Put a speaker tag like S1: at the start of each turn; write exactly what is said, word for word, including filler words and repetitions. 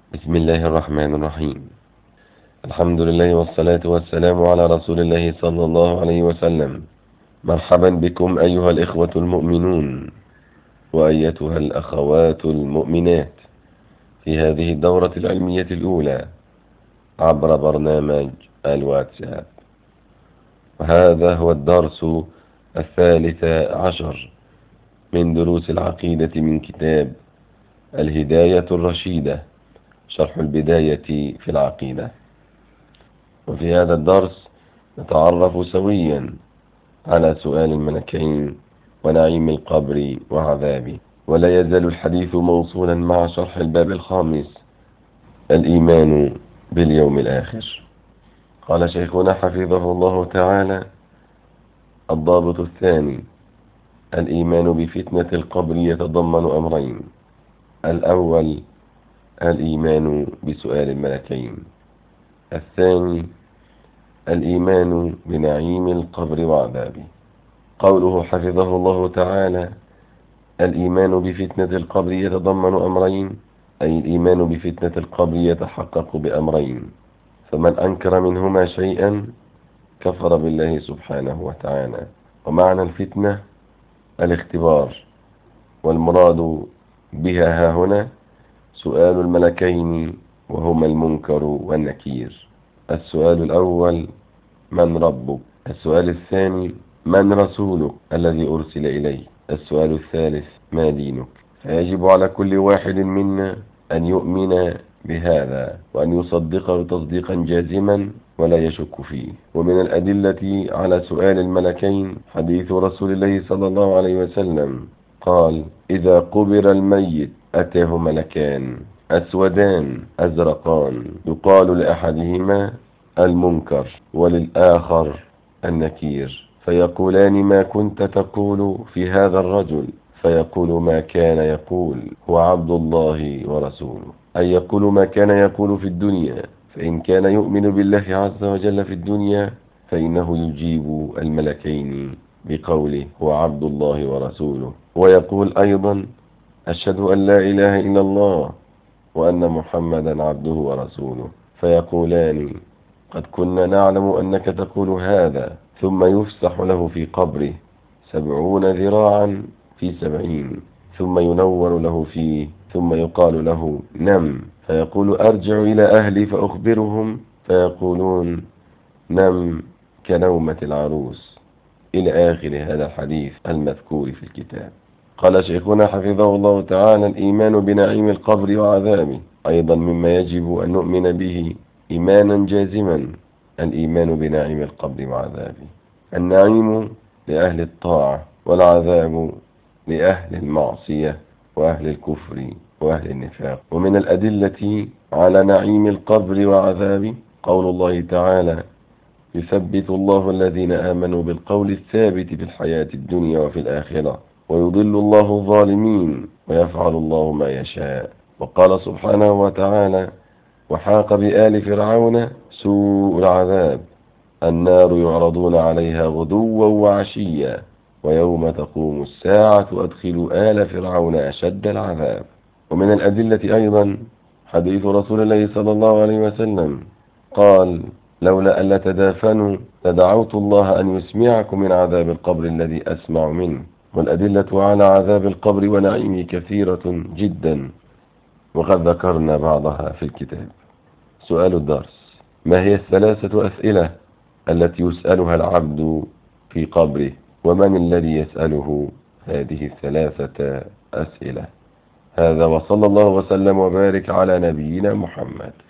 S1: بسم الله الرحمن الرحيم. الحمد لله والصلاة والسلام على رسول الله صلى الله عليه وسلم. مرحبا بكم أيها الإخوة المؤمنون وأيتها الأخوات المؤمنات في هذه الدورة العلمية الأولى عبر برنامج الواتساب، وهذا هو الدرس الثالث عشر من دروس العقيدة من كتاب الهداية الرشيدة شرح البداية في العقيدة. وفي هذا الدرس نتعرف سويا على سؤال الملكين ونعيم القبر وعذابه، ولا يزال الحديث موصولا مع شرح الباب الخامس الإيمان باليوم الآخر. قال شيخنا حفظه الله تعالى: الضابط الثاني: الإيمان بفتنة القبر يتضمن أمرين. الأول الإيمان بسؤال الملكين، الثاني الإيمان بنعيم القبر وعذابه. قوله حفظه الله تعالى الإيمان بفتنة القبر يتضمن أمرين، أي الإيمان بفتنة القبر يتحقق بأمرين، فمن أنكر منهما شيئا كفر بالله سبحانه وتعالى. ومعنى الفتنة الاختبار، والمراد بها هنا سؤال الملكين وهما المنكر والنكير. السؤال الأول: من ربك؟ السؤال الثاني: من رسولك الذي أرسل إليه؟ السؤال الثالث: ما دينك؟ فيجب على كل واحد منا أن يؤمن بهذا وأن يصدقه تصديقا جازما ولا يشك فيه. ومن الأدلة على سؤال الملكين حديث رسول الله صلى الله عليه وسلم قال: إذا قبر الميت أتاه ملكان أسودان أزرقان، يقال لأحدهما المنكر وللآخر النكير، فيقولان: ما كنت تقول في هذا الرجل؟ فيقول: ما كان يقول هو عبد الله ورسوله، أي يقول ما كان يقول في الدنيا. فإن كان يؤمن بالله عز وجل في الدنيا فإنه يجيب الملكين بقوله هو عبد الله ورسوله، ويقول أيضا: أشهد أن لا إله إلا الله وأن محمدا عبده ورسوله. فيقولان: قد كنا نعلم أنك تقول هذا. ثم يفسح له في قبره سبعون ذراعا في سبعين، ثم ينور له فيه، ثم يقال له: نم. فيقول: أرجع إلى أهلي فأخبرهم، فيقولون: نم كنومة العروس، إلى آخر هذا الحديث المذكور في الكتاب. قال شيخنا حفظه الله تعالى: الإيمان بنعيم القبر وعذابه أيضا مما يجب أن نؤمن به إيمانا جازما، الإيمان بنعيم القبر وعذابه. النعيم لأهل الطاعة، والعذاب لأهل المعصية وأهل الكفر وأهل النفاق. ومن الأدلة على نعيم القبر وعذابه قول الله تعالى: يثبت الله الذين آمنوا بالقول الثابت في الحياة الدنيا وفي الآخرة ويضل الله الظالمين ويفعل الله ما يشاء. وقال سبحانه وتعالى: وحاق بآل فرعون سوء العذاب، النار يعرضون عليها غدوا وعشيا ويوم تقوم الساعة أدخلوا آل فرعون أشد العذاب. ومن الأدلة أيضا حديث رسول الله صلى الله عليه وسلم قال: لولا ألا تدافنوا لدعوت الله أن يسمعكم من عذاب القبر الذي أسمع منه. والأدلة على عذاب القبر ونعيمه كثيرة جدا، وقد ذكرنا بعضها في الكتاب. سؤال الدرس: ما هي الثلاثة أسئلة التي يسألها العبد في قبره؟ ومن الذي يسأله هذه الثلاثة أسئلة؟ هذا، وصلى الله وسلم وبارك على نبينا محمد.